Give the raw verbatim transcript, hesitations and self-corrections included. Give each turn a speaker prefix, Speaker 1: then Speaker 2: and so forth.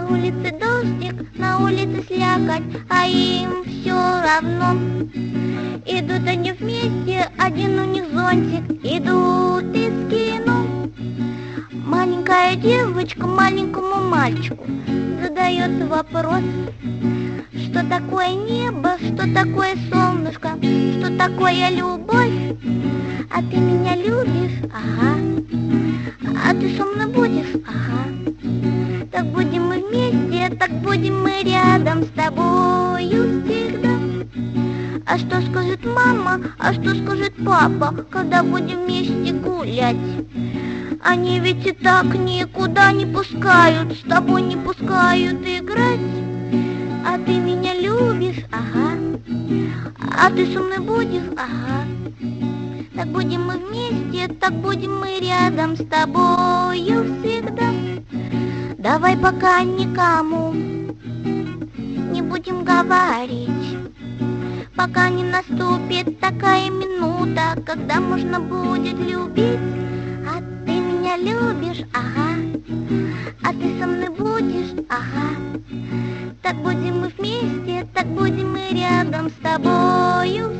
Speaker 1: улице дождик, на улице слякоть, а им все равно. Идут они вместе, один у них зонтик, идут из кино. Маленькая девочка маленькому мальчику задает вопрос: что такое небо, что такое солнышко, что такое любовь? А ты меня любишь? Ага. А ты со мной будешь? Ага. Так будем мы вместе, так будем мы рядом с тобою всегда. А что скажет мама, а что скажет папа, когда будем вместе гулять? Они ведь и так никуда не пускают, с тобой не пускают играть. А ты меня любишь? Ага. А ты со мной будешь? Ага. Так будем мы вместе, так будем мы рядом с тобою всегда. Давай пока никому не будем говорить, пока не наступит такая минута, когда можно будет любить. А ты меня любишь? Ага. А ты со мной будешь? Ага. Так будем мы вместе, так будем мы рядом с тобою